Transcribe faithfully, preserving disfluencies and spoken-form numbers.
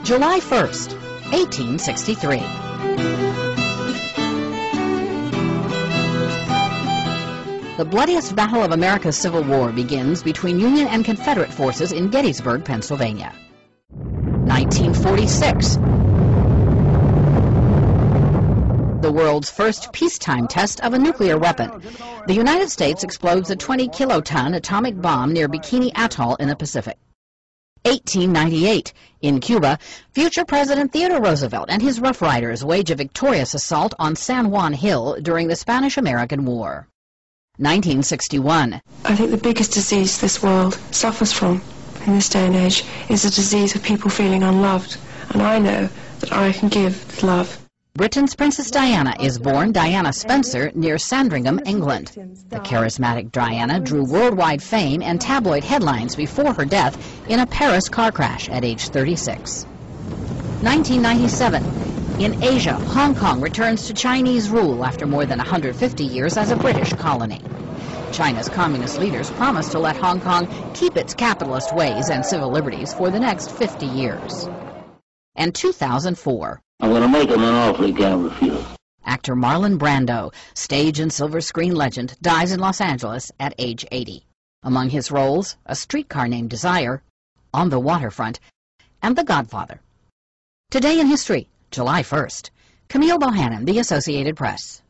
July first, eighteen sixty-three. The bloodiest battle of America's Civil War begins between Union and Confederate forces in Gettysburg, Pennsylvania. nineteen forty-six. The world's first peacetime test of a nuclear weapon. The United States explodes a twenty kiloton atomic bomb near Bikini Atoll in the Pacific. eighteen ninety-eight. In Cuba, future President Theodore Roosevelt and his Rough Riders wage a victorious assault on San Juan Hill during the Spanish-American War. nineteen sixty-one. I think the biggest disease this world suffers from in this day and age is the disease of people feeling unloved, and I know that I can give love. Britain's Princess Diana is born Diana Spencer near Sandringham, England. The charismatic Diana drew worldwide fame and tabloid headlines before her death in a Paris car crash at age thirty-six. nineteen ninety-seven. In Asia, Hong Kong returns to Chinese rule after more than one hundred fifty years as a British colony. China's communist leaders promised to let Hong Kong keep its capitalist ways and civil liberties for the next fifty years. And two thousand four. I'm going to make him an offer he can't refuse. Actor Marlon Brando, stage and silver screen legend, dies in Los Angeles at age eighty. Among his roles, A Streetcar Named Desire, On the Waterfront, and The Godfather. Today in History, July first. Camille Bohannon, The Associated Press.